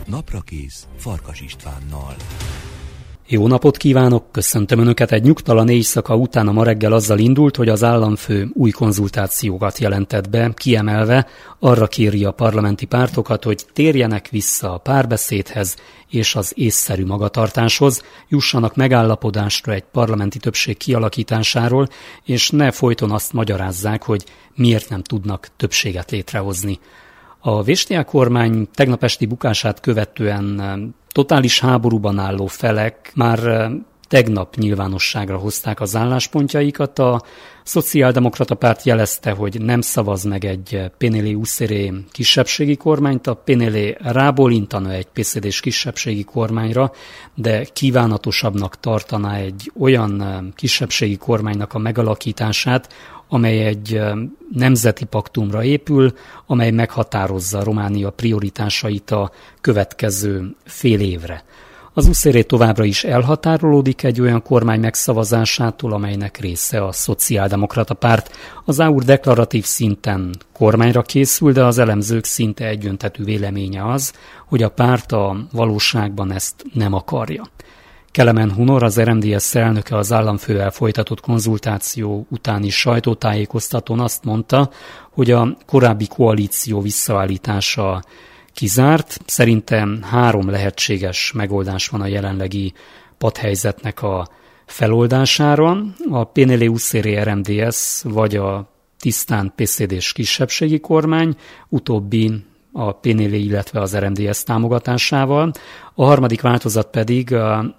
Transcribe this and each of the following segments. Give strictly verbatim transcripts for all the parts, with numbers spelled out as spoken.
Naprakész Farkas Istvánnal. Jó napot kívánok, köszöntöm Önöket. Egy nyugtalan éjszaka után a ma reggel azzal indult, hogy az államfő új konzultációkat jelentett be, kiemelve arra kéri a parlamenti pártokat, hogy térjenek vissza a párbeszédhez és az észszerű magatartáshoz, jussanak megállapodásra egy parlamenti többség kialakításáról, és ne folyton azt magyarázzák, hogy miért nem tudnak többséget létrehozni. A vé es té á kormány tegnap esti bukását követően totális háborúban álló felek már tegnap nyilvánosságra hozták az álláspontjaikat. A Szociáldemokrata Párt jelezte, hogy nem szavaz meg egy pé en el u es er e kisebbségi kormányt, a pé en el e rábólintana egy pé cé dés kisebbségi kormányra, de kívánatosabbnak tartaná egy olyan kisebbségi kormánynak a megalakítását, amely egy nemzeti paktumra épül, amely meghatározza Románia prioritásait a következő fél évre. Az u es er e továbbra is elhatárolódik egy olyan kormány megszavazásától, amelynek része a Szociáldemokrata Párt. Az á u er deklaratív szinten kormányra készül, de az elemzők szinte egyöntetű véleménye az, hogy a párt a valóságban ezt nem akarja. Kelemen Hunor, az er em dé es elnöke az államfővel folytatott konzultáció utáni sajtótájékoztatón azt mondta, hogy a korábbi koalíció visszaállítása kizárt. Szerintem három lehetséges megoldás van a jelenlegi padhelyzetnek a feloldására. A pé en el u es er e er em dé es vagy a tisztán pé cé dés kisebbségi kormány, utóbbi a pé en el, illetve az er em dé es támogatásával. A harmadik változat pedig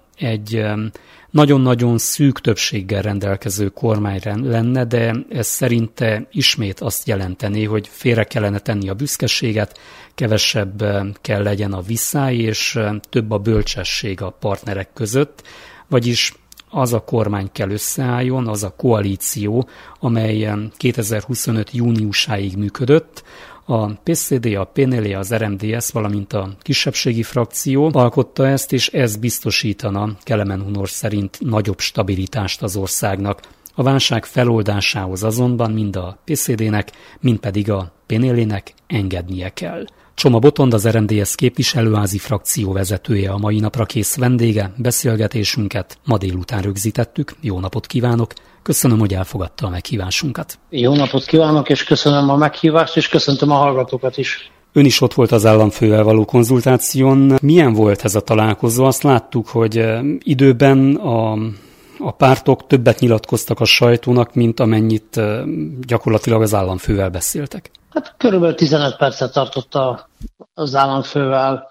egy nagyon-nagyon szűk többséggel rendelkező kormány lenne, de ez szerinte ismét azt jelenteni, hogy félre kellene tenni a büszkeséget, kevesebb kell legyen a viszály, és több a bölcsesség a partnerek között, vagyis az a kormány kell összeálljon, az a koalíció, amely kétezer-huszonöt júniusáig működött. A pé cé dé, a pé en el, az er em dé es, valamint a kisebbségi frakció alkotta ezt, és ez biztosítana Kelemen Hunor szerint nagyobb stabilitást az országnak. A válság feloldásához azonban mind a pé cé dének, mind pedig a pé en el-nek engednie kell. Csoma Botond, az er em dé es képviselőházi frakció vezetője a mai napra kész vendége. Beszélgetésünket ma délután rögzítettük. Jó napot kívánok! Köszönöm, hogy elfogadta a meghívásunkat. Jó napot kívánok, és köszönöm a meghívást, és köszöntöm a hallgatókat is. Ön is ott volt az államfővel való konzultáción. Milyen volt ez a találkozó? Azt láttuk, hogy időben a, a pártok többet nyilatkoztak a sajtónak, mint amennyit gyakorlatilag az államfővel beszéltek. Hát körülbelül tizenöt percet tartott a, az államfővel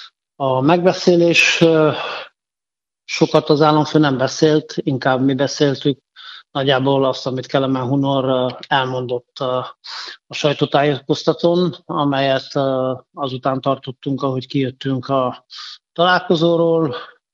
a megbeszélés. Sokat az államfő nem beszélt, inkább mi beszéltük. Nagyjából azt, amit Kelemen Hunor elmondott a sajtótájékoztatón, amelyet azután tartottunk, ahogy kijöttünk a találkozóról.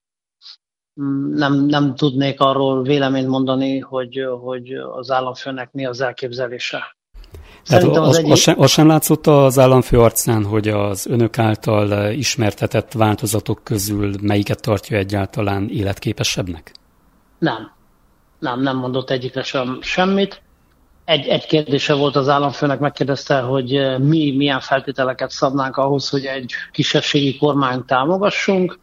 Nem, nem tudnék arról véleményt mondani, hogy, hogy az államfőnek mi az elképzelése. Tehát az, az, egyik... az, sem, az sem látszott az államfő arcán, hogy az önök által ismertetett változatok közül melyiket tartja egyáltalán életképesebbnek? Nem. Nem, nem mondott egyikre sem semmit. Egy, egy kérdése volt az államfőnek, megkérdezte, hogy mi milyen feltételeket szabnánk ahhoz, hogy egy kisebbségi kormányt támogassunk.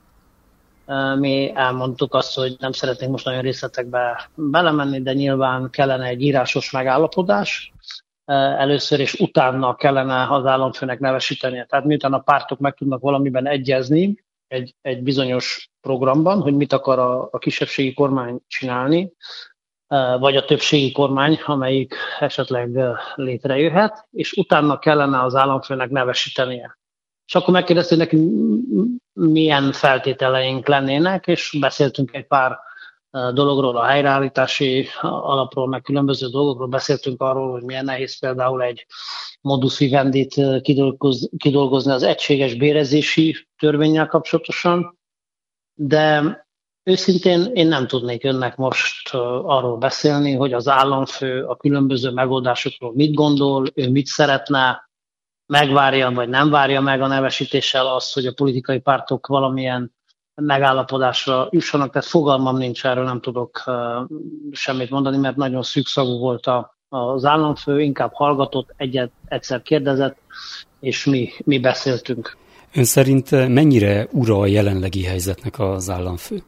Mi elmondtuk azt, hogy nem szeretnénk most nagyon részletekbe belemenni, de nyilván kellene egy írásos megállapodás először, és utána kellene az államfőnek nevesítenie. Tehát miután a pártok meg tudnak valamiben egyezni egy, egy bizonyos programban, hogy mit akar a, a kisebbségi kormány csinálni, vagy a többségi kormány, amelyik esetleg létrejöhet, és utána kellene az államfőnek nevesítenie. És akkor megkérdezte, hogy neki milyen feltételeink lennének, és beszéltünk egy pár dologról, a helyreállítási alapról, meg különböző dolgokról, beszéltünk arról, hogy milyen nehéz például egy modus vivendit kidolgozni az egységes bérezési törvénnyel kapcsolatosan, de őszintén én nem tudnék önnek most arról beszélni, hogy az államfő a különböző megoldásokról mit gondol, ő mit szeretne, megvárja vagy nem várja meg a nevesítéssel azt, hogy a politikai pártok valamilyen megállapodásra jussanak, tehát fogalmam nincs, erről nem tudok uh, semmit mondani, mert nagyon szűkszavú volt a, az államfő, inkább hallgatott, egyet, egyszer kérdezett, és mi, mi beszéltünk. Ön szerint mennyire ura a jelenlegi helyzetnek az államfő?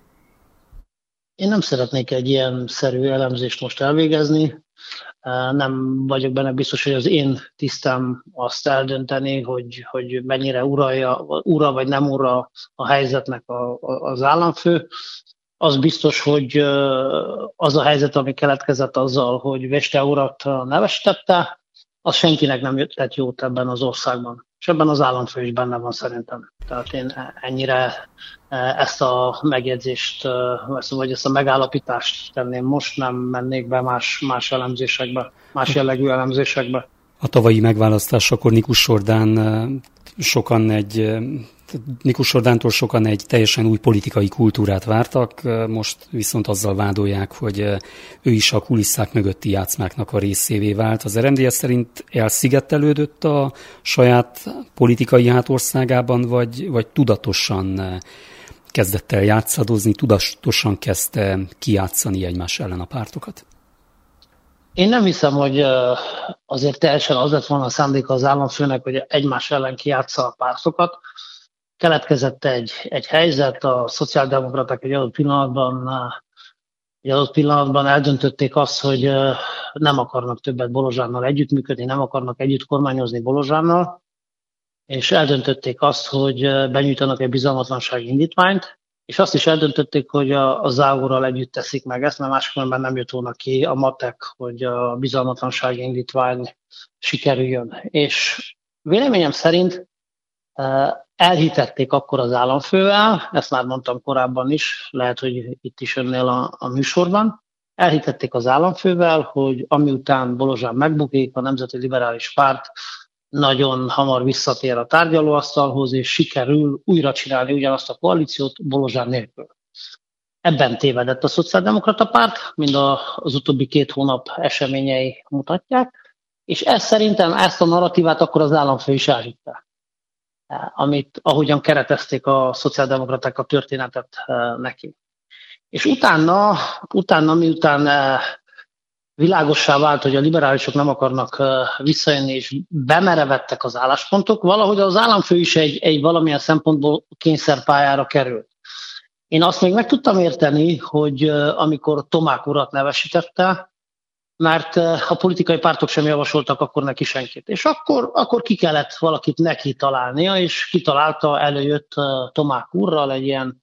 Én nem szeretnék egy ilyen szerű elemzést most elvégezni. Nem vagyok benne biztos, hogy az én tisztem azt eldönteni, hogy, hogy mennyire uralja, ura vagy nem ura a helyzetnek a, a, az államfő. Az biztos, hogy az a helyzet, ami keletkezett azzal, hogy Veste urat nevesítette, az senkinek nem tett jót ebben az országban. És ebben az államfő is benne van szerintem. Tehát én ennyire ezt a megjegyzést, vagy ezt a megállapítást tenném most, nem mennék be más, más elemzésekbe, más jellegű elemzésekbe. A tavalyi megválasztásakor Nikus Sordán sokan egy, Nikus Sordántól sokan egy teljesen új politikai kultúrát vártak, most viszont azzal vádolják, hogy ő is a kulisszák mögötti játszmáknak a részévé vált. Az er em dé es szerint elszigetelődött a saját politikai hátországában, vagy, vagy tudatosan kezdett el játszadozni, tudatosan kezdte kijátszani egymás ellen a pártokat? Én nem hiszem, hogy azért teljesen az lett volna a szándéka az államfőnek, hogy egymás ellen kijátsza a pártokat. Keletkezett egy, egy helyzet, a szociáldemokraták egy adott pillanatban, egy adott pillanatban eldöntötték azt, hogy nem akarnak többet Bolozsánnal együttműködni, nem akarnak együtt kormányozni Bolozsánnal, és eldöntötték azt, hogy benyújtanak egy bizalmatlansági indítványt, és azt is eldöntötték, hogy a, a Závorral együtt teszik meg ezt, mert máskülönben nem jött volna ki a matek, hogy a bizalmatlansági indítvány sikerüljön. És véleményem szerint elhitették akkor az államfővel, ezt már mondtam korábban is, lehet, hogy itt is önnél a, a műsorban, elhitették az államfővel, hogy amiután Bolozsán megbukik, a Nemzeti Liberális Párt nagyon hamar visszatér a tárgyalóasztalhoz, és sikerül újra csinálni ugyanazt a koalíciót Bolozsán nélkül. Ebben tévedett a Szociáldemokrata Párt, mind az utóbbi két hónap eseményei mutatják, és ez szerintem ezt a narratívát akkor az államfő is elhitte, amit ahogyan keretezték a szociáldemokraták a történetet neki. És utána, utána miután világossá vált, hogy a liberálisok nem akarnak visszajönni, és bemerevettek az álláspontok, valahogy az államfő is egy, egy valamilyen szempontból kényszerpályára került. Én azt még meg tudtam érteni, hogy amikor Tomák urat nevesítette, mert a politikai pártok sem javasoltak akkor neki senkit. És akkor, akkor ki kellett valakit neki találnia, és kitalálta, előjött Tomák úrral, egy ilyen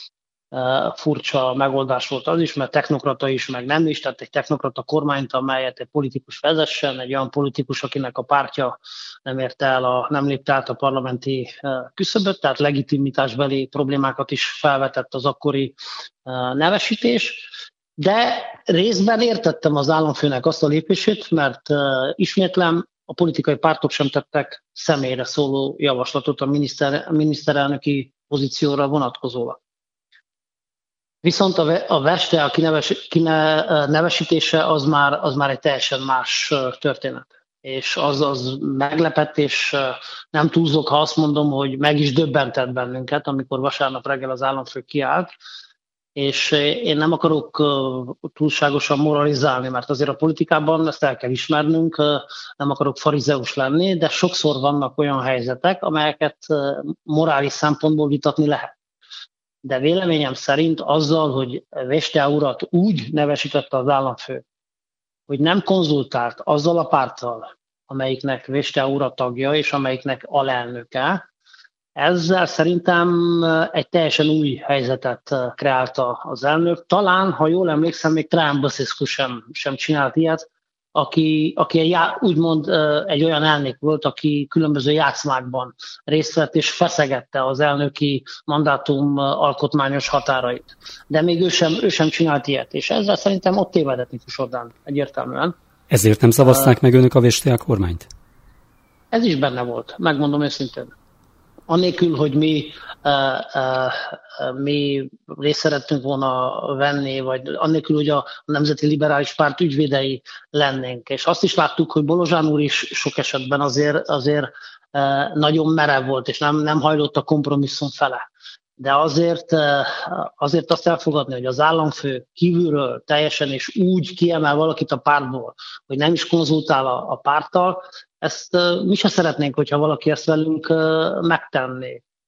furcsa megoldás volt az is, mert technokrata is, meg nem is, tehát egy technokrata kormányt, amelyet egy politikus vezessen, egy olyan politikus, akinek a pártja nem érte el, a, nem lépte át a parlamenti küszöböt, tehát legitimitásbeli problémákat is felvetett az akkori nevesítés. De részben értettem az államfőnek azt a lépését, mert ismétlem, a politikai pártok sem tettek személyre szóló javaslatot a, miniszter, a miniszterelnöki pozícióra vonatkozólag. Viszont a Veste, a kineves, kinevesítése az már, az már egy teljesen más történet. És az, az meglepett, és nem túlzok, ha azt mondom, hogy meg is döbbentett bennünket, amikor vasárnap reggel az államfő kiállt. És én nem akarok túlságosan moralizálni, mert azért a politikában ezt el kell ismernünk, nem akarok farizeus lenni, de sokszor vannak olyan helyzetek, amelyeket morális szempontból vitatni lehet. De véleményem szerint azzal, hogy Veste urat úgy nevesítette az államfő, hogy nem konzultált azzal a párttal, amelyiknek Veste ura tagja és amelyiknek alelnöke, ezzel szerintem egy teljesen új helyzetet kreálta az elnök. Talán, ha jól emlékszem, még Traian Băsescu sem, sem csinált ilyet, aki, aki egy, úgymond egy olyan elnök volt, aki különböző játszmákban részt vett és feszegette az elnöki mandátum alkotmányos határait. De még ő sem, ő sem csinált ilyet, és ezzel szerintem ott tévedett Nikus Orbán egyértelműen. Ezért nem szavazták uh, meg önök a Veste kormányt? Ez is benne volt, megmondom őszintén. Annélkül, hogy mi, uh, uh, mi részt szerettünk volna venni, vagy annélkül, hogy a Nemzeti Liberális Párt ügyvédei lennénk. És azt is láttuk, hogy Bolozsán úr is sok esetben azért, azért uh, nagyon merev volt, és nem, nem hajlott a kompromisszum fele. De azért, uh, azért azt elfogadni, hogy az államfő kívülről teljesen és úgy kiemel valakit a pártból, hogy nem is konzultál a, a párttal, ezt uh, mi se szeretnénk, hogyha valaki ezt velünk uh, megtenné.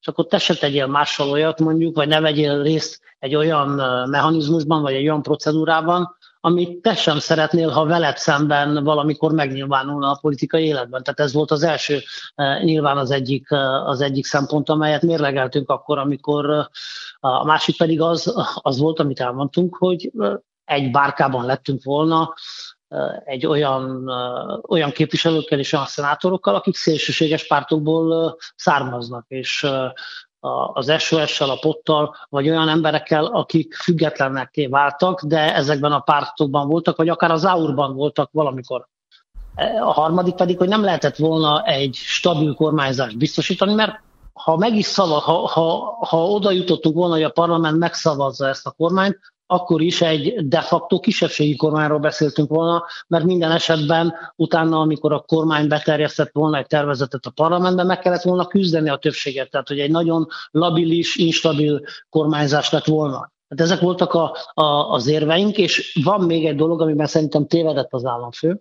és akkor te se tegyél mással olyat mondjuk, vagy ne vegyél részt egy olyan mechanizmusban, vagy egy olyan procedúrában, amit te sem szeretnél, ha veled szemben valamikor megnyilvánulna a politikai életben. Tehát ez volt az első, nyilván az egyik, az egyik szempont, amelyet mérlegeltünk akkor, amikor a másik pedig az, az volt, amit elmondtunk, hogy egy bárkában lettünk volna egy olyan, olyan képviselőkkel és olyan szenátorokkal, akik szélsőséges pártokból származnak, és az es o es-sel, a pottal, vagy olyan emberekkel, akik függetlenekké váltak, de ezekben a pártokban voltak, vagy akár az á u er-ban voltak valamikor. A harmadik pedig, hogy nem lehetett volna egy stabil kormányzást biztosítani, mert ha meg is szavaz, ha, ha, ha oda jutottunk volna, hogy a parlament megszavazza ezt a kormányt, akkor is egy de facto kisebbségi kormányról beszéltünk volna, mert minden esetben utána, amikor a kormány beterjesztett volna egy tervezetet a parlamentben, meg kellett volna küzdeni a többséget, tehát hogy egy nagyon labilis, instabil kormányzás lett volna. Hát ezek voltak a, a, az érveink, és van még egy dolog, amiben szerintem tévedett az államfő,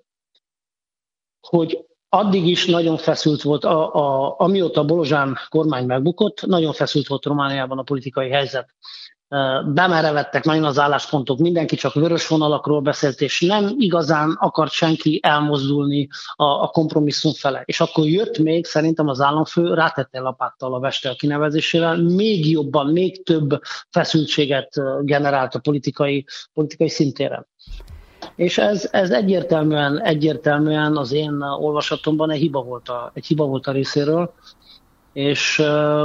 hogy addig is nagyon feszült volt, a, a, amióta a Bolozsán kormány megbukott, nagyon feszült volt Romániában a politikai helyzet. Bemerevettek nagyon az álláspontok, mindenki csak vörös vonalakról beszélt, és nem igazán akart senki elmozdulni a, a kompromisszum fele. És akkor jött még, szerintem az államfő rátette lapáttal a Vestel kinevezésével, még jobban, még több feszültséget generált a politikai, politikai szintéren. És ez, ez egyértelműen, egyértelműen az én olvasatomban egy hiba volt a, egy hiba volt a részéről, és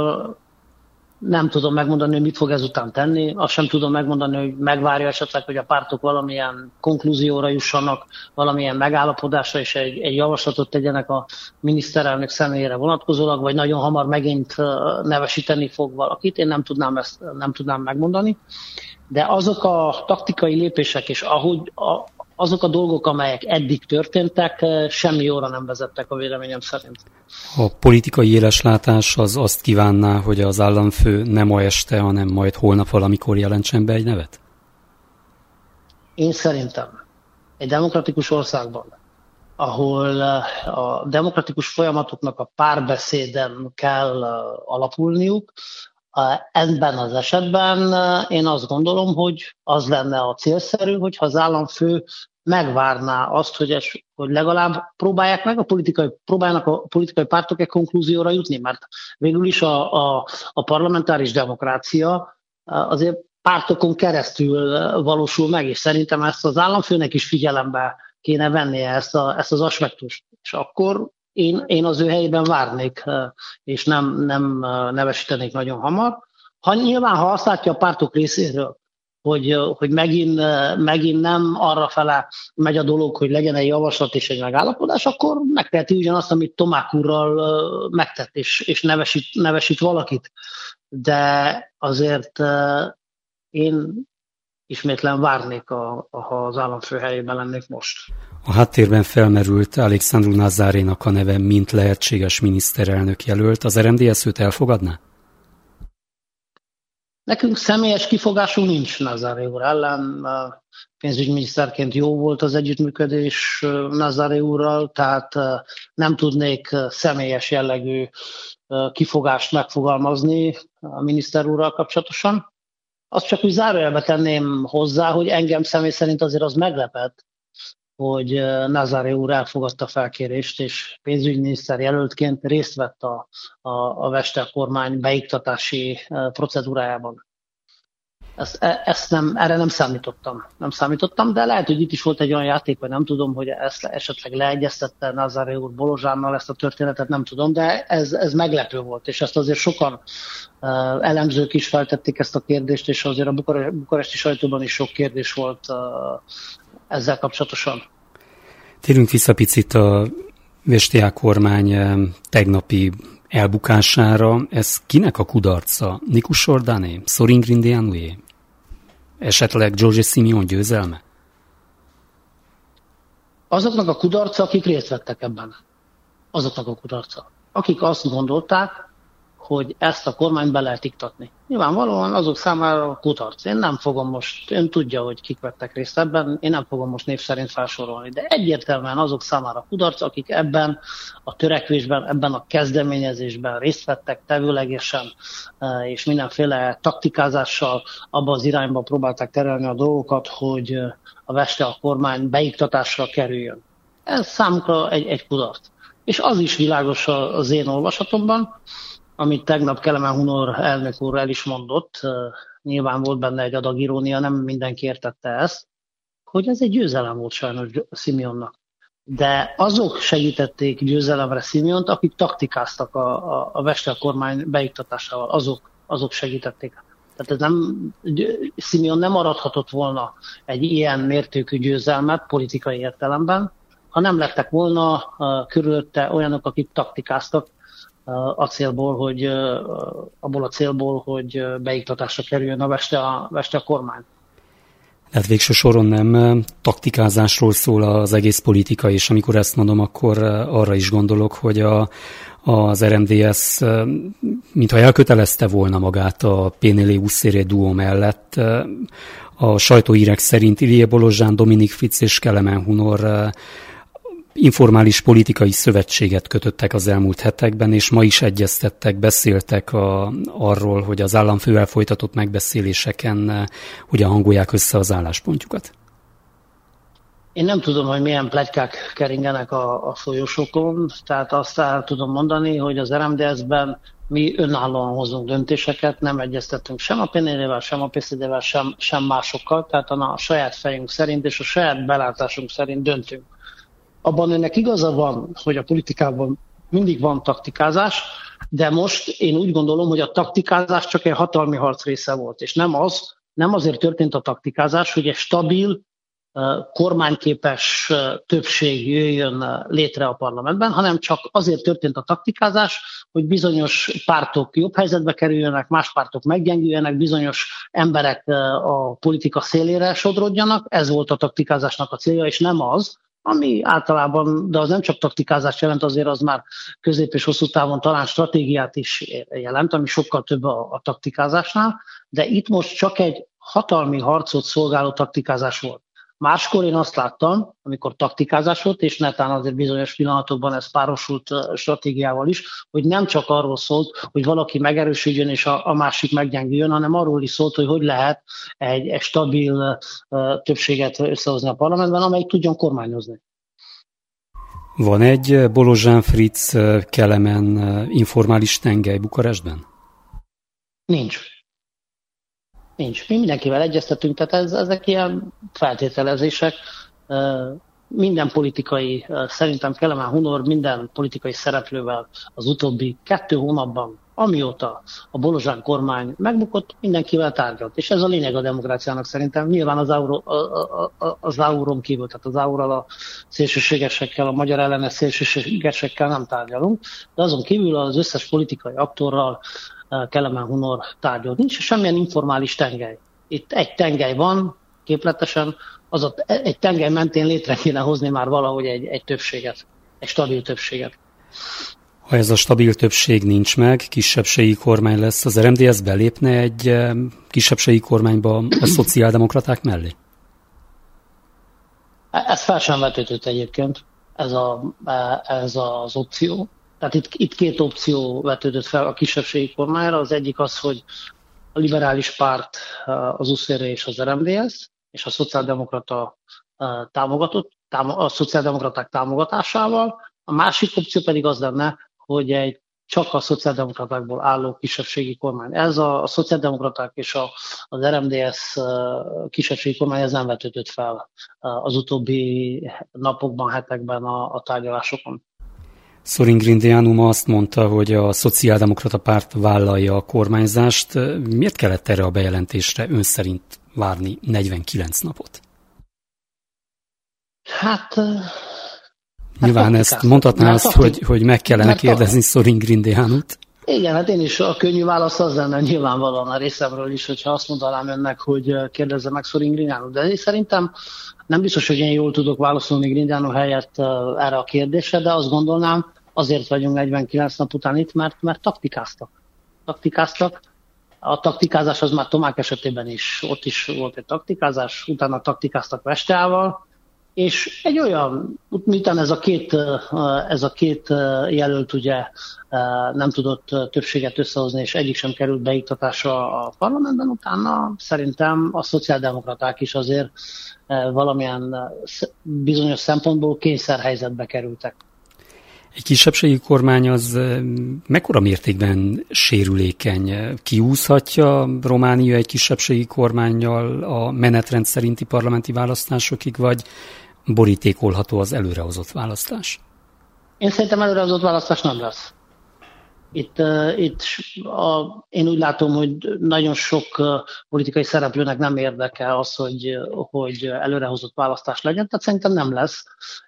nem tudom megmondani, hogy mit fog ezután tenni, azt sem tudom megmondani, hogy megvárja esetleg, hogy a pártok valamilyen konklúzióra jussanak, valamilyen megállapodásra, és egy, egy javaslatot tegyenek a miniszterelnök személyére vonatkozólag, vagy nagyon hamar megint nevesíteni fog valakit. Én nem tudnám ezt nem tudnám megmondani. De azok a taktikai lépések, és ahogy a, azok a dolgok, amelyek eddig történtek, semmi jóra nem vezettek a véleményem szerint. A politikai éleslátás az azt kívánná, hogy az államfő nem ma este, hanem majd holnap valamikor jelentsen be egy nevet? Én szerintem egy demokratikus országban, ahol a demokratikus folyamatoknak a párbeszéden kell alapulniuk, ebben az esetben én azt gondolom, hogy az lenne a célszerű, hogyha az államfő megvárná azt, hogy, es, hogy legalább próbálják meg a politikai, próbálnak a politikai pártok egy konklúzióra jutni, mert végül is a, a, a parlamentáris demokrácia azért pártokon keresztül valósul meg, és szerintem ezt az államfőnek is figyelembe kéne vennie ezt, a, ezt az aspektust. És akkor én, én az ő helyében várnék, és nem, nem nevesítenék nagyon hamar. Ha nyilván, ha azt látja a pártok részéről, hogy, hogy megint, megint nem arra fele megy a dolog, hogy legyen egy javaslat és egy megállapodás, akkor megteheti ugyanazt, amit Tomák úrral megtett, és, és nevesít, nevesít valakit. De azért én ismétlen várnék, a, a, ha az államfő helyében lennék most. A háttérben felmerült Alexandru Nazarénak a neve, mint lehetséges miniszterelnök jelölt. Az er em dé es őt elfogadná? Nekünk személyes kifogásunk nincs Nazaré úr ellen. Pénzügyminiszterként jó volt az együttműködés Nazaré úrral, tehát nem tudnék személyes jellegű kifogást megfogalmazni a miniszter úrral kapcsolatosan. Azt csak úgy zárójelbe tenném hozzá, hogy engem személy szerint azért az meglepett, hogy Nazaré úr elfogadta a felkérést, és pénzügyminiszter jelöltként részt vett a, a, a Vestel kormány beiktatási procedúrájában. Ezt, ezt nem, erre nem számítottam. Nem számítottam, de lehet, hogy itt is volt egy olyan játék, vagy nem tudom, hogy ezt esetleg leegyeztette Nazaré úr Bolozsánnal ezt a történetet, nem tudom, de ez, ez meglepő volt, és ezt azért sokan uh, elemzők is feltették ezt a kérdést, és azért a Bukare- bukaresti sajtóban is sok kérdés volt uh, ezzel kapcsolatosan. Térjünk vissza picit a Vestiaire kormány tegnapi elbukására. Ez kinek a kudarca? Nikus Jordané? Sorin Grindeanué? Esetleg Giorgio Simeone győzelme? Azoknak a kudarca, akik részt vettek ebben. Azoknak a kudarca. Akik azt gondolták, hogy ezt a kormányt be lehet iktatni. Nyilvánvalóan azok számára kudarc. Én nem fogom most, ön tudja, hogy kik vettek részt ebben, én nem fogom most név szerint felsorolni, de egyértelműen azok számára kudarc, akik ebben a törekvésben, ebben a kezdeményezésben részt vettek tevőlegesen, és mindenféle taktikázással abba az irányba próbálták terelni a dolgokat, hogy a Veste a kormány beiktatásra kerüljön. Ez számukra egy, egy kudarc. És az is világos az én olvasatomban, amit tegnap Kelemen Hunor elnök úr el is mondott, nyilván volt benne egy adag irónia, nem mindenki értette ezt, hogy ez egy győzelem volt sajnos Simeonnak. De azok segítették győzelemre Simeont, akik taktikáztak a, a, a Veste a kormány beiktatásával, azok, azok segítették. Tehát ez nem, Simeon nem arathatott volna egy ilyen mértékű győzelmet politikai értelemben, ha nem lettek volna uh, körülötte olyanok, akik taktikáztak uh, a célból, hogy, uh, abból a célból, hogy uh, beiktatásra kerüljön a Veste a, Veste a kormány. Tehát végső soron nem taktikázásról szól az egész politika, és amikor ezt mondom, akkor arra is gondolok, hogy a, az er em dé es mintha elkötelezte volna magát a Pénélé-Usszéré duó mellett. A sajtóhírek szerint Ilie Bolozsán, Dominik Fritz és Kelemen Hunor informális politikai szövetséget kötöttek az elmúlt hetekben, és ma is egyeztettek, beszéltek a, arról, hogy az államfővel folytatott megbeszéléseken hogyan hangolják össze az álláspontjukat. Én nem tudom, hogy milyen pletykák keringenek a, a folyosókon, tehát azt el tudom mondani, hogy az er em dé es-ben mi önállóan hozunk döntéseket, nem egyeztettünk sem a Pénélével, sem a pé cé dé-vel, sem, sem másokkal, tehát a, a saját fejünk szerint és a saját belátásunk szerint döntünk. Abban önnek igaza van, hogy a politikában mindig van taktikázás, de most én úgy gondolom, hogy a taktikázás csak egy hatalmi harc része volt, és nem az, nem azért történt a taktikázás, hogy egy stabil, kormányképes többség jöjjön létre a parlamentben, hanem csak azért történt a taktikázás, hogy bizonyos pártok jobb helyzetbe kerüljenek, más pártok meggyengüljenek, bizonyos emberek a politika szélére sodrodjanak. Ez volt a taktikázásnak a célja, és nem az, ami általában, de az nem csak taktikázást jelent, azért az már közép és hosszú távon talán stratégiát is jelent, ami sokkal több a, a taktikázásnál, de itt most csak egy hatalmi harcot szolgáló taktikázás volt. Máskor én azt láttam, amikor taktikázás volt, és netán azért bizonyos pillanatokban ez párosult stratégiával is, hogy nem csak arról szólt, hogy valaki megerősödjön és a, a másik meggyengüljön, hanem arról is szólt, hogy hogy lehet egy, egy stabil uh, többséget összehozni a parlamentben, amelyik tudjon kormányozni. Van egy Bolozsán Fritz Kelemen informális tengely Bukarestben? Nincs. Nincs. Mi mindenkivel egyeztetünk, tehát ez, ezek ilyen feltételezések. Minden politikai, szerintem Kelemen Hunor minden politikai szereplővel az utóbbi kettő hónapban, amióta a Bolozsán kormány megbukott, mindenkivel tárgyalt. És ez a lényeg a demokráciának szerintem. Nyilván az, Auro, az Auron kívül, tehát az Aurral a szélsőségesekkel, a magyar ellenes szélsőségesekkel nem tárgyalunk, de azon kívül az összes politikai aktorral Kelemen Hunor tárgyalt. Nincs semmilyen informális tengely. Itt egy tengely van, képletesen, az a, egy tengely mentén létre kéne hozni már valahogy egy, egy többséget, egy stabil többséget. Ha ez a stabil többség nincs meg, kisebbségi kormány lesz, az er em dé es belépne egy kisebbségi kormányba a szociáldemokraták mellé? Ez fel sem vetődött egyébként, ez, a, ez az opció. Tehát itt, itt két opció vetődött fel a kisebbségi kormányra. Az egyik az, hogy a liberális párt, az u es zé er és az er em dé es, és a szociáldemokrata támogatott, a szociáldemokraták támogatásával. A másik opció pedig az lenne, hogy egy csak a szociáldemokratákból álló kisebbségi kormány. Ez a, a szociáldemokraták és a, az er em dé es kisebbségi kormány ez nem vetődött fel az utóbbi napokban, hetekben a, a tárgyalásokon. Sorin Grindeanu ma azt mondta, hogy a szociáldemokrata párt vállalja a kormányzást. Miért kellett erre a bejelentésre ön szerint várni negyvenkilenc napot? Hát... Nyilván hát ezt mondhatná azt, hogy, hogy meg kellene kérdezni Sorin Grindeanut. Igen, hát én is a könnyű válasz az lenne nyilvánvalóan a részemről is, hogyha azt mondanám önnek, hogy kérdezze meg Sorin Grindeanut. De én szerintem nem biztos, hogy én jól tudok válaszolni Grindeanu helyett erre a kérdésre, de azt gondolnám, azért vagyunk negyvenkilenc nap után itt, mert, mert taktikáztak. taktikáztak. A taktikázás az már Tomák esetében is, ott is volt egy taktikázás, utána taktikáztak Vesteával, és egy olyan, miután ez a két, ez a két jelölt ugye nem tudott többséget összehozni, és egyik sem került beiktatásra a parlamentben, utána szerintem a szociáldemokraták is azért valamilyen bizonyos szempontból kényszerhelyzetbe kerültek. Egy kisebbségi kormány az mekkora mértékben sérülékeny? Kiúszhatja Románia egy kisebbségi kormánnyal a menetrend szerinti parlamenti választásokig, vagy borítékolható az előrehozott választás? Én szerintem előrehozott választás nem lesz. Itt, uh, itt a, én úgy látom, hogy nagyon sok uh, politikai szereplőnek nem érdekel az, hogy, hogy előrehozott választás legyen, tehát szerintem nem lesz,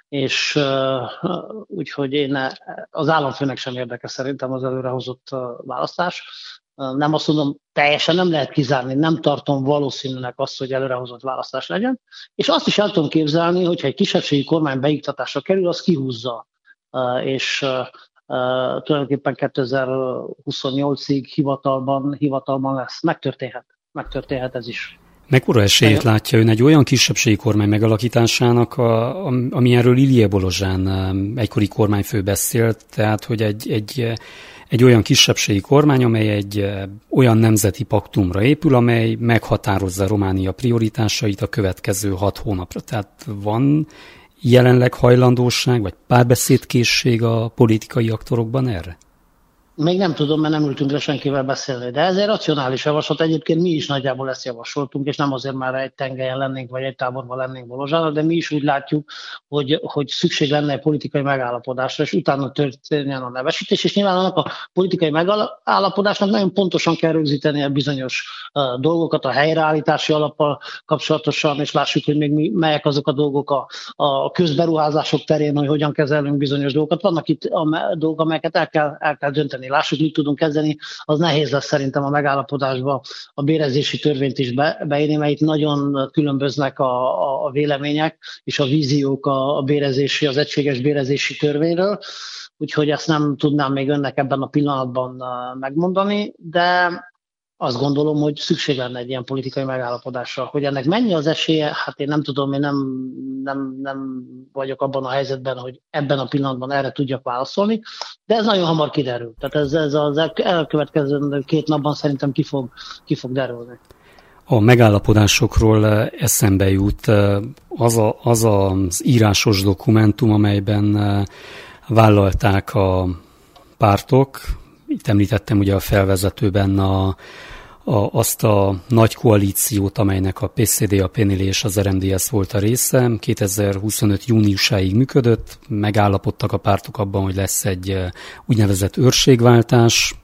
és uh, úgyhogy én az államfőnek sem érdekel szerintem az előrehozott uh, választás. Uh, nem azt mondom, teljesen nem lehet kizárni, nem tartom valószínűnek azt, hogy előrehozott választás legyen, és azt is el tudom képzelni, hogyha egy kisebbségi kormány beiktatásra kerül, az kihúzza, uh, és uh, Uh, tulajdonképpen kétezer-huszonnyolcig hivatalban, hivatalban lesz. Megtörténhet. Megtörténhet ez is. Mekkora esélyt látja ön egy olyan kisebbségi kormány megalakításának, a, ami erről Ilie Bolozsán egykori kormányfő beszélt, tehát hogy egy, egy, egy olyan kisebbségi kormány, amely egy olyan nemzeti paktumra épül, amely meghatározza Románia prioritásait a következő hat hónapra. Tehát van jelenleg hajlandóság, vagy párbeszédkészség a politikai aktorokban erre? Még nem tudom, mert nem ültünk le senkivel beszélni, de ez egy racionális javaslat. Egyébként mi is nagyjából ezt javasoltunk, és nem azért már egy tengelyen lennénk, vagy egy táborban lennénk Bolozsára, de mi is úgy látjuk, hogy, hogy szükség lenne egy politikai megállapodásra, és utána történjen a nevesítés, és nyilván annak a politikai megállapodásnak nagyon pontosan kell rögzíteni a bizonyos uh, dolgokat a helyreállítási alappal kapcsolatosan, és lássuk, hogy még mi, melyek azok a dolgok a, a közberuházások terén, hogy hogyan kezelünk bizonyos dolgokat. Vannak itt a dolgok, amelyeket el kell, el kell dönteni. Lássuk, mit tudunk kezdeni, az nehéz lesz szerintem a megállapodásba a bérezési törvényt is be, beírni, mert itt nagyon különböznek a, a, a vélemények és a víziók a, a bérezési, az egységes bérezési törvényről, úgyhogy ezt nem tudnám még önnek ebben a pillanatban megmondani, de azt gondolom, hogy szükség lenne egy ilyen politikai megállapodásra. Hogy ennek mennyi az esélye, hát én nem tudom, én nem, nem, nem vagyok abban a helyzetben, hogy ebben a pillanatban erre tudjak válaszolni, de ez nagyon hamar kiderül. Tehát ez, ez az elkövetkező két napban szerintem ki fog, ki fog derülni. A megállapodásokról eszembe jut az, a, az az írásos dokumentum, amelyben vállalták a pártok. Itt említettem ugye a felvezetőben a, a, azt a nagy koalíciót, amelynek a pé cé dé, a pé en el és az er em dé es volt a része. kétezer-huszonöt júniusáig működött, megállapodtak a pártok abban, hogy lesz egy úgynevezett őrségváltás,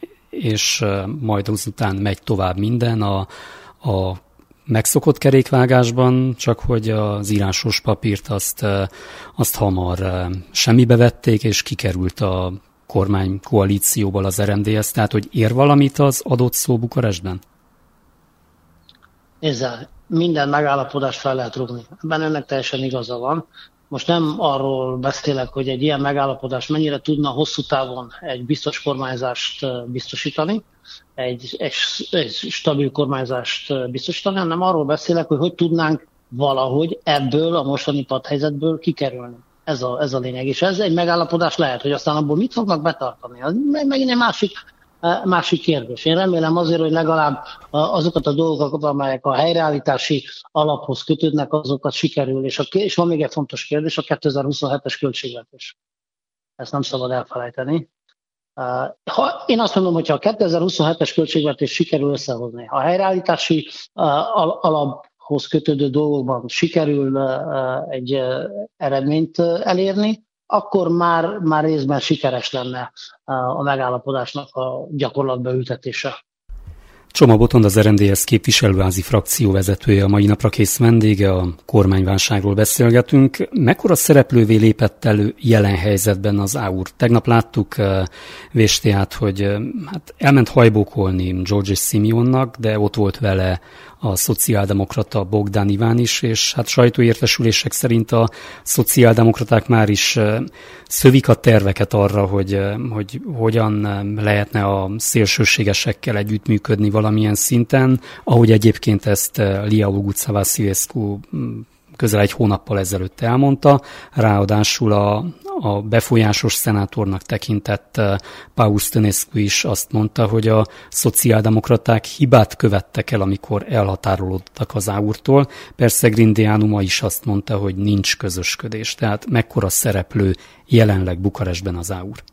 és majd azután megy tovább minden a, a megszokott kerékvágásban, csak hogy az írásos papírt azt, azt hamar semmibe vették, és kikerült a kormány koalícióból az er em dé es, tehát hogy ér valamit az adott szó Bukarestben? Nézzel, minden megállapodást fel lehet rúgni. Ebben önnek teljesen igaza van. Most nem arról beszélek, hogy egy ilyen megállapodás mennyire tudna hosszú távon egy biztos kormányzást biztosítani, egy, egy, egy stabil kormányzást biztosítani, hanem arról beszélek, hogy hogy tudnánk valahogy ebből a mostani padhelyzetből kikerülni. Ez a, ez a lényeg. És ez egy megállapodás lehet, hogy aztán abból mit fognak betartani. Az megint egy másik, másik kérdés. Én remélem azért, hogy legalább azokat a dolgokat, amelyek a helyreállítási alaphoz kötődnek, azokat sikerül. És, a, és van még egy fontos kérdés, a kétezer-huszonhetes költségvetés. Ezt nem szabad elfelejteni. Ha, én azt mondom, hogy ha a kétezer-huszonhetes költségvetés sikerül összehozni, a helyreállítási alap hoz kötődő dolgokban sikerül egy eredményt elérni, akkor már, már részben sikeres lenne a megállapodásnak a gyakorlatba ültetése. Csoma Botond, az er em dé es képviselőházi frakció vezetője, a mai napra kész vendége, a kormányválságról beszélgetünk. Mekkora szereplővé lépett elő jelen helyzetben az á u er? Tegnap láttuk Véstéát, hogy hát elment hajbókolni Giorgis Simeonnak, de ott volt vele a szociáldemokrata Bogdan Iván is, és hát sajtóértesülések szerint a szociáldemokraták már is szövik a terveket arra, hogy, hogy hogyan lehetne a szélsőségesekkel együttműködni valamilyen szinten, ahogy egyébként ezt Lia Uguca-Vasilescu közel egy hónappal ezelőtt elmondta, ráadásul a, a befolyásos szenátornak tekintett Paul Stănescu is azt mondta, hogy a szociáldemokraták hibát követtek el, amikor elhatárolódtak az á u er-tól. Persze Grindeanu ma is azt mondta, hogy nincs közösködés. Tehát mekkora szereplő jelenleg Bukarestben az á u er?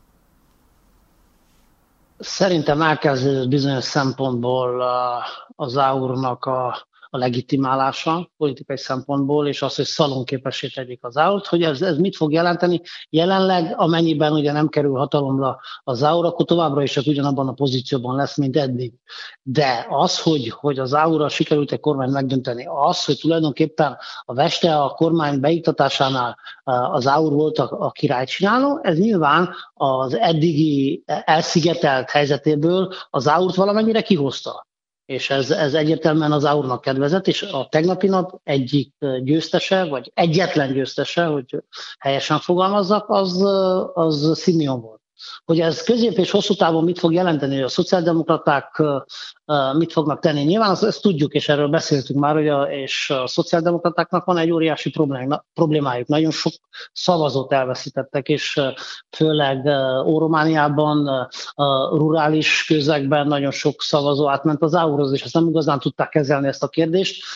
Szerintem elkezdődött bizonyos szempontból az á u er-nak a a legitimálása politikai szempontból, és az, hogy szalonképessé tegyék az á u er-t, hogy ez, ez mit fog jelenteni. Jelenleg, amennyiben ugye nem kerül hatalomra az á u er, akkor továbbra is csak ugyanabban a pozícióban lesz, mint eddig. De az, hogy, hogy az á u er-ral sikerült egy kormányt megdönteni, az, hogy tulajdonképpen a Veste a kormány beiktatásánál az á u er volt a, a királycsináló, ez nyilván az eddigi elszigetelt helyzetéből az á u er-t valamennyire kihozta. És ez, ez egyértelműen az á u er-nak kedvezett, és a tegnapi nap egyik győztese, vagy egyetlen győztese, hogy helyesen fogalmazzak, az, az Simeon volt. Hogy ez közép és hosszú távon mit fog jelenteni, hogy a szociáldemokraták mit fognak tenni. Nyilván azt, ezt tudjuk, és erről beszéltünk már, hogy a, és a szociáldemokratáknak van egy óriási problémájuk. Nagyon sok szavazót elveszítettek, és főleg Óromániában, a rurális közegben nagyon sok szavazó átment az á u er-hoz, és ezt nem igazán tudták kezelni ezt a kérdést.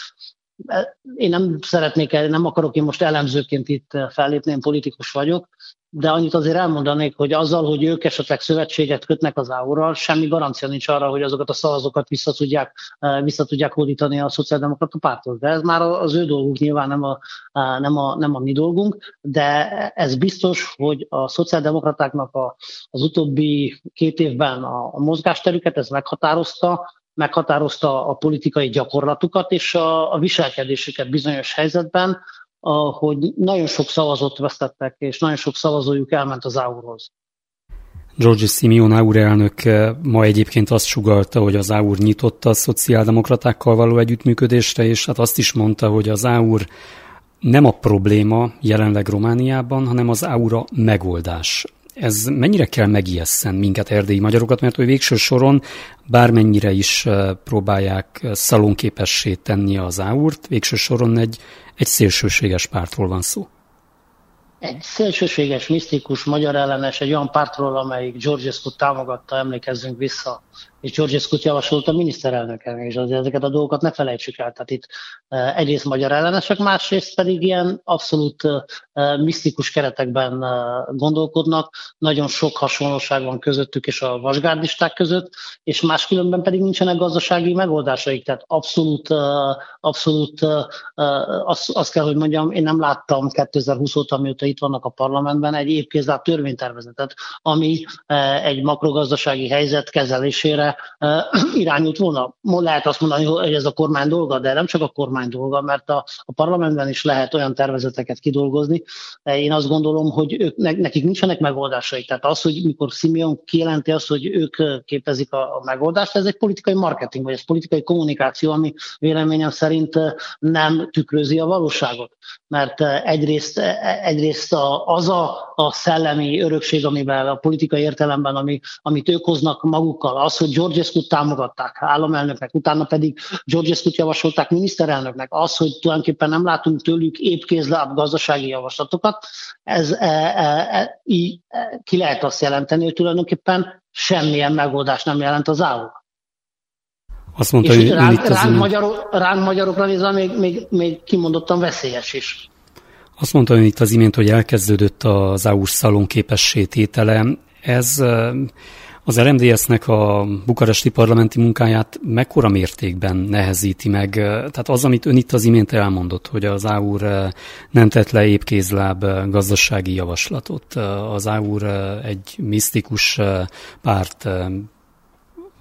Én nem szeretnék, nem akarok én most elemzőként itt fellépni, én politikus vagyok, de annyit azért elmondanék, hogy azzal, hogy ők esetleg szövetséget kötnek az á u er-ral, semmi garancia nincs arra, hogy azokat a szavazókat vissza tudják, vissza tudják hódítani a szociáldemokrata párthoz. De ez már az ő dolguk, nyilván nem a, nem a, nem a mi dolgunk, de ez biztos, hogy a szociáldemokratáknak a, az utóbbi két évben a, a mozgásterüket ez meghatározta, meghatározta a politikai gyakorlatukat és a, a viselkedésüket bizonyos helyzetben, hogy nagyon sok szavazót vesztettek, és nagyon sok szavazójuk elment az á u er-hoz. Giorgis Simeon á u er elnök ma egyébként azt sugallta, hogy az á u er nyitott a szociáldemokratákkal való együttműködésre, és hát azt is mondta, hogy az á u er nem a probléma jelenleg Romániában, hanem az á u er a megoldás. Ez mennyire kell megijesszen minket, erdélyi magyarokat, mert hogy végső soron bármennyire is próbálják szalonképessé tenni az á u er-t, végső soron egy, egy szélsőséges pártról van szó. Egy szélsőséges, misztikus, magyar ellenes, egy olyan pártról, amelyik Georgescu támogatta, emlékezzünk vissza, és Georgescut javasolta a miniszterelnöken, és azért ezeket a dolgokat ne felejtsük el. Tehát itt egyrészt magyar ellenesek, másrészt pedig ilyen abszolút misztikus keretekben gondolkodnak. Nagyon sok hasonlóság van közöttük és a vasgárdisták között, és máskülönben pedig nincsenek gazdasági megoldásaik. Tehát abszolút, abszolút azt, azt kell, hogy mondjam, én nem láttam kétezer-húsz óta, amióta itt vannak a parlamentben, egy évkézláb törvénytervezetet, ami egy makrogazdasági helyzet kezelésére irányult volna. Lehet azt mondani, hogy ez a kormány dolga, de nem csak a kormány dolga, mert a, a parlamentben is lehet olyan tervezeteket kidolgozni. Én azt gondolom, hogy ők, nekik nincsenek megoldásaik. Tehát az, hogy mikor Simeon kijelenti azt, hogy ők képezik a, a megoldást, ez egy politikai marketing, vagy ez politikai kommunikáció, ami véleményem szerint nem tükrözi a valóságot. Mert egyrészt, egyrészt az a, a szellemi örökség, amivel a politikai értelemben, ami, amit ők hoznak magukkal, az, hogy Georgescut támogatták államelnöknek, utána pedig Georgescut javasolták miniszterelnöknek, az, hogy tulajdonképpen nem látunk tőlük épkézláb gazdasági javaslatokat, ez e, e, e, így, e, ki lehet azt jelenteni, hogy tulajdonképpen semmilyen megoldás nem jelent az á u er. Azt mondta, és hogy ránk, ránk, magyarok, ránk magyarokra nézve még, még, még kimondottan veszélyes is. Azt mondta ön itt az imént, hogy elkezdődött az á u er szalonképessé tétele. Ez az er em dé es-nek a bukaresti parlamenti munkáját mekkora mértékben nehezíti meg? Tehát az, amit ön itt az imént elmondott, hogy az á u er nem tett le épkézláb gazdasági javaslatot, az á u er egy misztikus párt,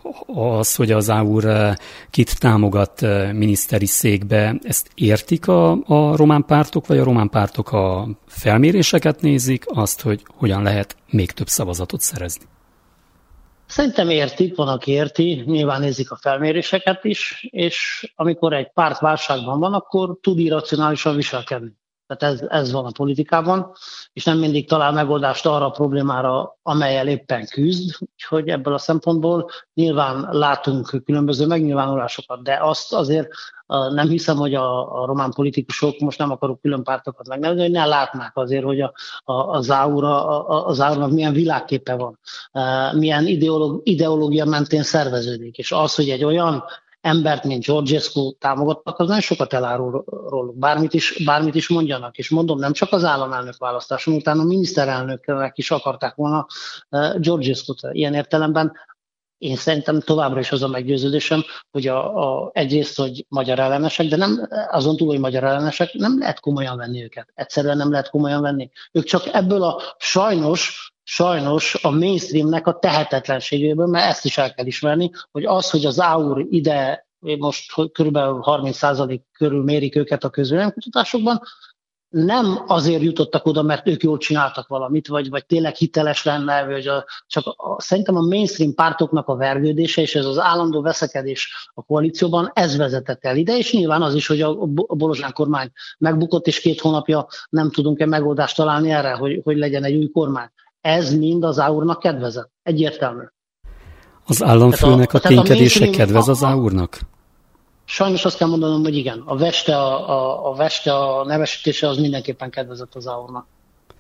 az, hogy az á u er kit támogat miniszteri székbe, ezt értik a, a román pártok, vagy a román pártok a felméréseket nézik, azt, hogy hogyan lehet még több szavazatot szerezni? Szerintem értik, van, aki érti, nyilván nézik a felméréseket is, és amikor egy párt válságban van, akkor tud irracionálisan viselkedni. Tehát ez, ez van a politikában, és nem mindig talál megoldást arra a problémára, amelyel éppen küzd, úgyhogy ebből a szempontból nyilván látunk különböző megnyilvánulásokat, de azt azért nem hiszem, hogy a, a román politikusok, most nem akarok külön pártokat megnevezni, hogy ne látnák azért, hogy a, a, az á u er-nak milyen világképe van, milyen ideológ, ideológia mentén szerveződik, és az, hogy egy olyan embert, mint Georgescu támogatnak, az nagyon sokat elárul róluk, bármit is, bármit is mondjanak. És mondom, nem csak az államelnök választáson, utána a miniszterelnöknek is akarták volna Georgescu-t. Ilyen értelemben én szerintem továbbra is az a meggyőződésem, hogy a, a, egyrészt, hogy magyar ellenesek, de nem azon túl, hogy magyar ellenesek, nem lehet komolyan venni őket. Egyszerűen nem lehet komolyan venni. Ők csak ebből a sajnos, sajnos a mainstreamnek a tehetetlenségéből, mert ezt is el kell ismerni, hogy az, hogy az á u er ide most kb. harminc százalék körül mérik őket a közvéleménykutatásokban, nem azért jutottak oda, mert ők jól csináltak valamit, vagy, vagy tényleg hiteles lenne, vagy a, csak a, szerintem a mainstream pártoknak a vergődése, és ez az állandó veszekedés a koalícióban, ez vezetett el ide, és nyilván az is, hogy a Bolozsán kormány megbukott, és két hónapja nem tudunk-e megoldást találni erre, hogy, hogy legyen egy új kormány. Ez mind az á u er-nak kedvezett. Egyértelmű. Az államfőnek a, a ténykedése kedvez az á u er-nak? Sajnos azt kell mondanom, hogy igen. A Veste, a, a, a, Veste, a nevesítése az mindenképpen kedvezett az á u er-nak.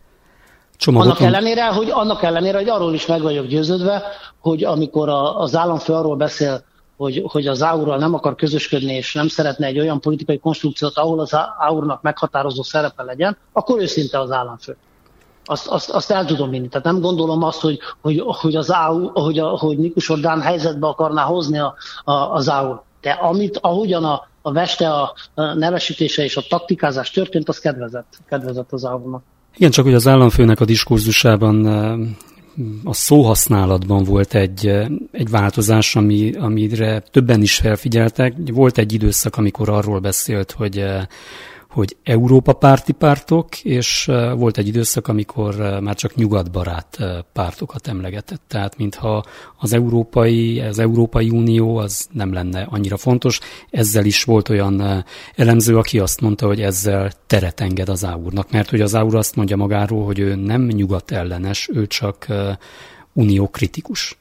Annak ellenére, hogy, annak ellenére, hogy arról is meg vagyok győződve, hogy amikor a, az államfő arról beszél, hogy, hogy az á u er-ral nem akar közösködni, és nem szeretne egy olyan politikai konstrukciót, ahol az á u er-nak meghatározó szerepe legyen, akkor őszinte az államfő. Azt, azt, azt el tudom vinni. Tehát nem gondolom azt, hogy, hogy, hogy, az á u, hogy, a, hogy Nikus Orbán helyzetbe akarná hozni a, a, az á u er. De amit, ahogyan a, a Veste, a nevesítése és a taktikázás történt, az kedvezett, kedvezett az á u er-nak. Igen, csak hogy az államfőnek a diskurzusában, a szóhasználatban volt egy, egy változás, ami, amire többen is felfigyeltek. Volt egy időszak, amikor arról beszélt, hogy hogy Európa párti pártok, és volt egy időszak, amikor már csak nyugatbarát pártokat emlegetett. Tehát mintha az Európai, az Európai Unió az nem lenne annyira fontos. Ezzel is volt olyan elemző, aki azt mondta, hogy ezzel teret enged az á u er-nak, mert hogy az á u er azt mondja magáról, hogy ő nem nyugat ellenes, ő csak uniókritikus.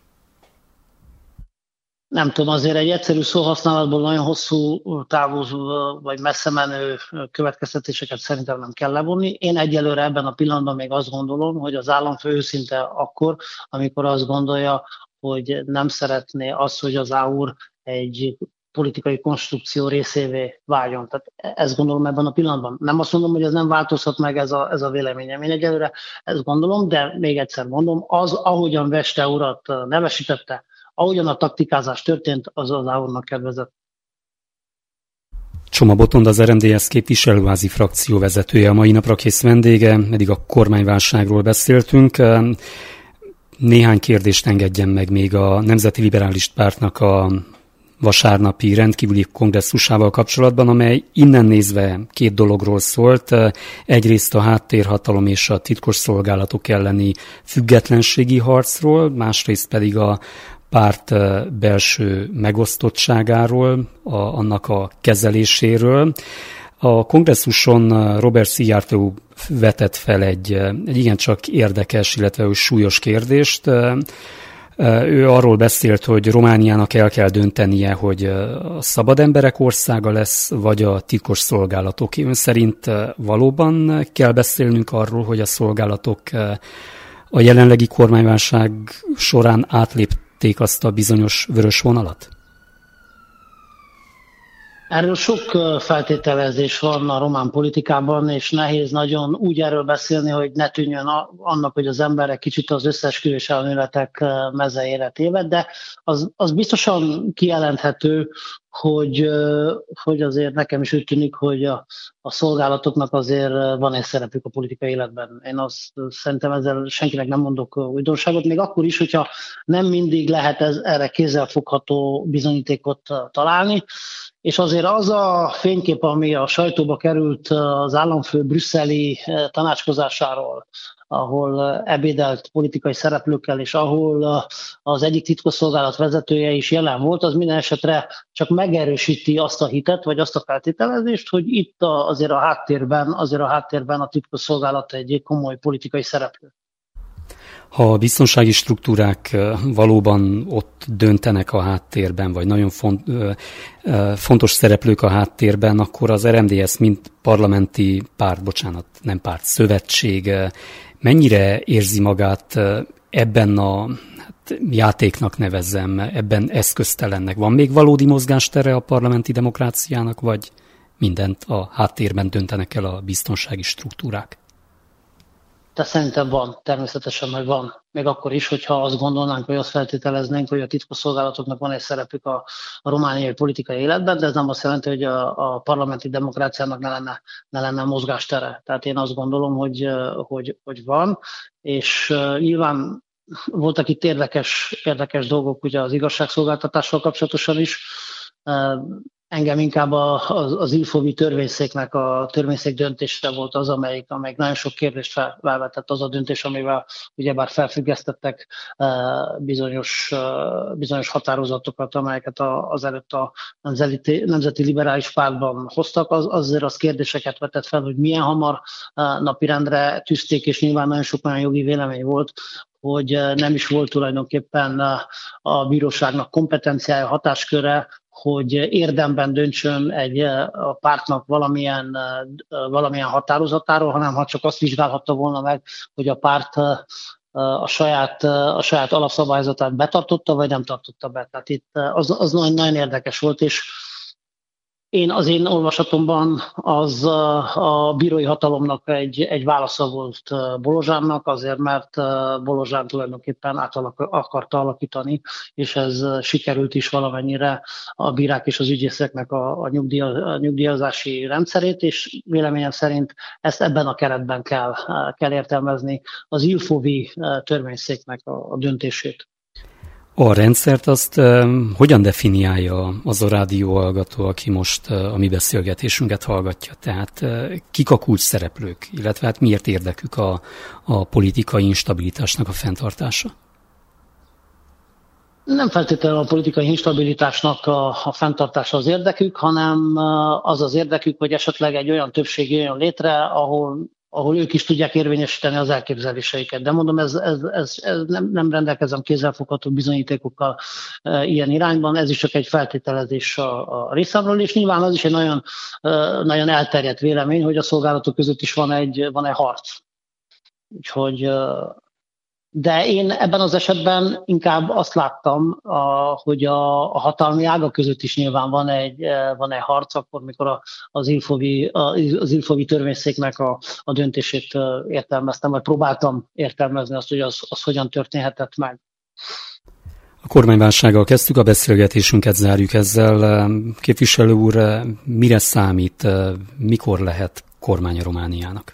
Nem tudom, azért egy egyszerű szóhasználatból nagyon hosszú távú vagy messze menő következtetéseket szerintem nem kell levonni. Én egyelőre ebben a pillanatban még azt gondolom, hogy az államfő őszinte akkor, amikor azt gondolja, hogy nem szeretné azt, hogy az á u er egy politikai konstrukció részévé váljon. Tehát ezt gondolom ebben a pillanatban. Nem azt mondom, hogy ez nem változhat meg ez a, ez a véleményem. Én egyelőre ezt gondolom, de még egyszer mondom, az, ahogyan Veste urat nevesítette, ahogyan a taktikázás történt, az az á u er-nak kedvezett. Csoma Botond, az er em dé es képviselőházi frakció vezetője, a mai napra kész vendége, eddig a kormányválságról beszéltünk. Néhány kérdést engedjen meg még a Nemzeti Liberális Pártnak a vasárnapi rendkívüli kongresszusával kapcsolatban, amely innen nézve két dologról szólt. Egyrészt a háttérhatalom és a titkosszolgálatok elleni függetlenségi harcról, másrészt pedig a párt belső megosztottságáról, a, annak a kezeléséről. A kongresszuson Robert Szijjártó vetett fel egy, egy igencsak érdekes, illetve súlyos kérdést. Ő arról beszélt, hogy Romániának el kell döntenie, hogy a szabad emberek országa lesz, vagy a titkos szolgálatok. Ön szerint valóban kell beszélnünk arról, hogy a szolgálatok a jelenlegi kormányválság során átlépték azt a bizonyos vörös vonalat? Erről sok feltételezés van a román politikában, és nehéz nagyon úgy erről beszélni, hogy ne tűnjön annak, hogy az emberek kicsit az összeesküvés elméletek mezejére téved, de az, az biztosan kijelenthető, hogy, hogy azért nekem is úgy tűnik, hogy a, a szolgálatoknak azért van egy szerepük a politikai életben. Én azt szerintem ezzel senkinek nem mondok újdonságot, még akkor is, hogyha nem mindig lehet ez, erre kézzelfogható bizonyítékot találni. És azért az a fénykép, ami a sajtóba került az államfő brüsszeli tanácskozásáról, ahol ebédelt politikai szereplőkkel, és ahol az egyik titkosszolgálat vezetője is jelen volt, az minden esetre csak megerősíti azt a hitet, vagy azt a feltételezést, hogy itt azért a háttérben, azért a háttérben a titkosszolgálat egy komoly politikai szereplő. Ha a biztonsági struktúrák valóban ott döntenek a háttérben, vagy nagyon font, fontos szereplők a háttérben, akkor az er em dé es mint parlamenti párt, bocsánat, nem párt, szövetség, mennyire érzi magát ebben a hát, játéknak nevezzem, ebben eszköztelennek? Van még valódi mozgástere a parlamenti demokráciának, vagy mindent a háttérben döntenek el a biztonsági struktúrák? De szerintem van, természetesen meg van. Még akkor is, hogyha azt gondolnánk, vagy azt feltételeznénk, hogy a titkosszolgálatoknak van egy szerepük a, a romániai politikai életben, de ez nem azt jelenti, hogy a, a parlamenti demokráciának ne lenne, ne lenne mozgástere. Tehát én azt gondolom, hogy, hogy, hogy van, és uh, nyilván voltak itt érdekes, érdekes dolgok ugye az igazságszolgáltatással kapcsolatosan is. Uh, Engem inkább az, az Ilfóvi törvényszéknek a törvényszék döntése volt az, amelyik, amelyik nagyon sok kérdést felvetett, az a döntés, amivel ugyebár felfüggesztettek bizonyos, bizonyos határozatokat, amelyeket az előtt a Nemzeti, Nemzeti Liberális Pártban hoztak, az, azért az kérdéseket vetett fel, hogy milyen hamar napirendre tűzték, és nyilván nagyon sok olyan jogi vélemény volt, hogy nem is volt tulajdonképpen a bíróságnak kompetenciája, hatásköre, hogy érdemben döntsön egy a pártnak valamilyen, valamilyen határozatáról, hanem ha csak azt vizsgálhatta volna meg, hogy a párt a saját, a saját alapszabályzatát betartotta, vagy nem tartotta be. Tehát itt az, az nagyon, nagyon érdekes volt, és én az én olvasatomban az a bírói hatalomnak egy, egy válasza volt Bolozsánnak, azért mert Bolozsán tulajdonképpen át akarta alakítani, és ez sikerült is valamennyire a bírák és az ügyészeknek a, a, nyugdíj, a nyugdíjazási rendszerét, és véleményem szerint ezt ebben a keretben kell, kell értelmezni az Ilfóvi törvényszéknek a, a döntését. A rendszert azt uh, hogyan definiálja az a rádióhallgató, aki most uh, a mi beszélgetésünket hallgatja? Tehát uh, kik a kulcs szereplők, illetve hát miért érdekük a, a politikai instabilitásnak a fenntartása? Nem feltétlenül a politikai instabilitásnak a, a fenntartása az érdekük, hanem az az érdekük, hogy esetleg egy olyan többség jöjjön létre, ahol ahol ők is tudják érvényesíteni az elképzeléseiket. De mondom, ez, ez, ez, ez nem, nem rendelkezem kézzelfogható bizonyítékokkal e, ilyen irányban, ez is csak egy feltételezés a, a részemről, és nyilván az is egy nagyon, e, nagyon elterjedt vélemény, hogy a szolgálatok között is van egy, van egy harc. Úgyhogy, e, de én ebben az esetben inkább azt láttam, a, hogy a, a hatalmi ágak között is nyilván van egy, van egy harc, akkor, mikor a, az Ilfóvi, az Ilfóvi törvényszéknek a, a döntését értelmeztem, vagy próbáltam értelmezni azt, hogy az, az hogyan történhetett meg. A kormányválsággal kezdtük, a beszélgetésünket zárjuk ezzel. Képviselő úr, mire számít, mikor lehet kormánya Romániának?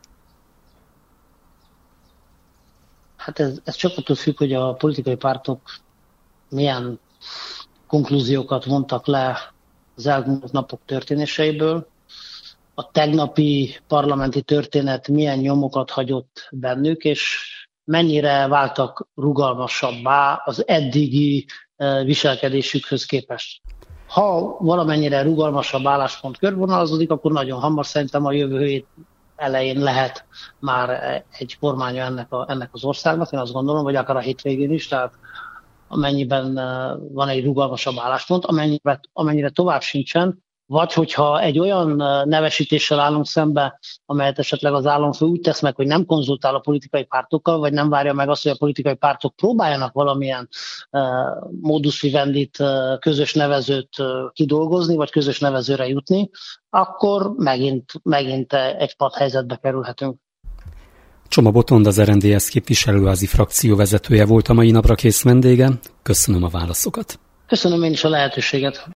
Hát ez, ez csak attól függ, hogy a politikai pártok milyen konklúziókat vontak le az elmúlt napok történéseiből. A tegnapi parlamenti történet milyen nyomokat hagyott bennük, és mennyire váltak rugalmasabbá az eddigi viselkedésükhöz képest. Ha valamennyire rugalmasabb álláspont körvonalazódik, akkor nagyon hamar szerintem a jövő hét elején lehet már egy kormánya ennek, a, ennek az országnak, én azt gondolom, vagy akár a hétvégén is, tehát amennyiben van egy rugalmasabb álláspont, amennyire, amennyire tovább sincsen, vagy hogyha egy olyan nevesítéssel állunk szembe, amelyet esetleg az államfő úgy tesz meg, hogy nem konzultál a politikai pártokkal, vagy nem várja meg azt, hogy a politikai pártok próbáljanak valamilyen uh, modus vivendit, uh, közös nevezőt uh, kidolgozni, vagy közös nevezőre jutni, akkor megint, megint egy padhelyzetbe kerülhetünk. Csoma Botond, az er en dé es képviselőházi frakció vezetője volt a mai napra kész vendége. Köszönöm a válaszokat. Köszönöm én is a lehetőséget.